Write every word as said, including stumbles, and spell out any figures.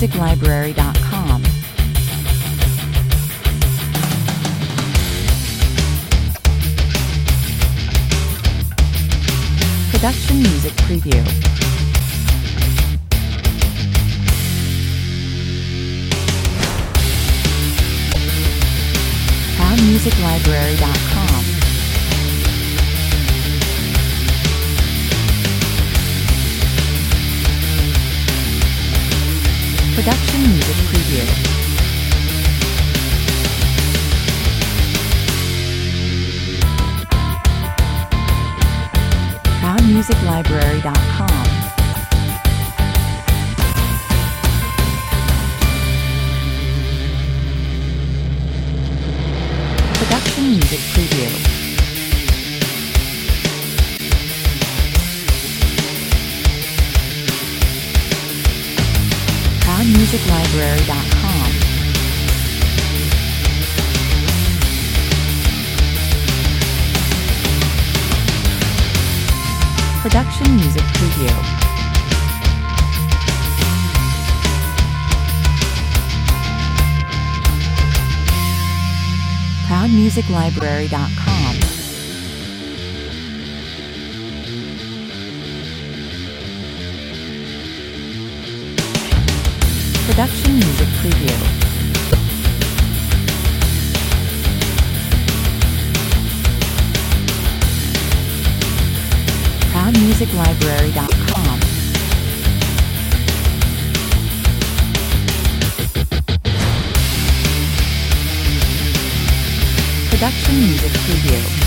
music library dot com. Production Music Preview. proud music library dot com. Production Music Preview. proud music library dot com. Production Music Preview. proud music library dot com. Production Music Preview. proud music library dot com. Production Music Preview. proud music library dot com. Production Music Preview.